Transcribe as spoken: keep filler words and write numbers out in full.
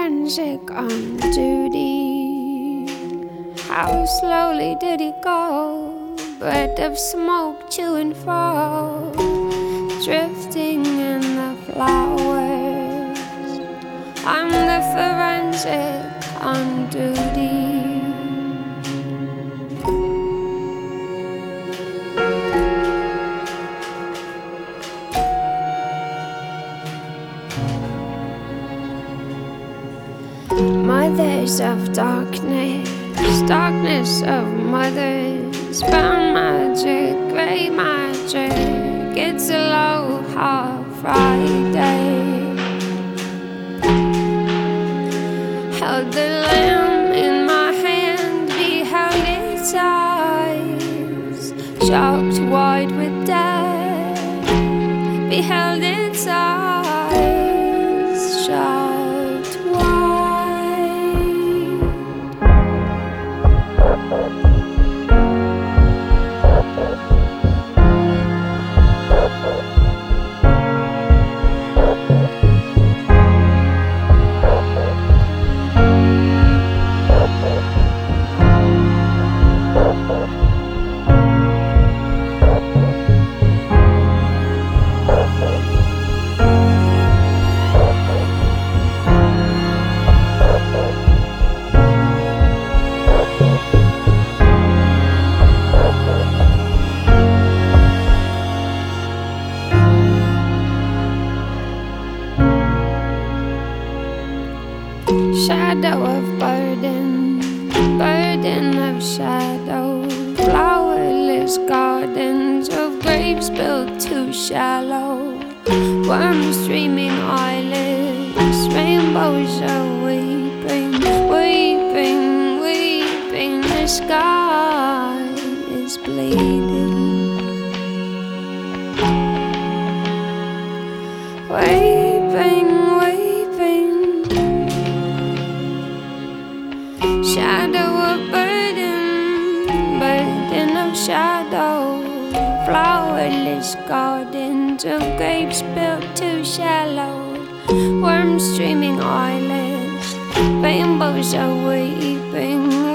forensic on duty. How slowly did he go? Breath of smoke to and fro, drifting in the flowers. I'm the forensic on duty. Mothers of darkness, darkness of mothers, brown magic, grey magic. It's Aloha Friday. Held the lamb in my hand, beheld its eyes, shocked wide with death. Beheld its eyes, shocked wide. Shadow of burden, burden of shadow. Flowerless gardens of grapes built too shallow. Worms streaming eyelids, rainbows are weeping, weeping, weeping. The sky is bleeding. Weeping, weeping. Shadow of burden, burden of shadow. Flowerless gardens of grapes built too shallow. Worms streaming eyelids, rainbows are weeping.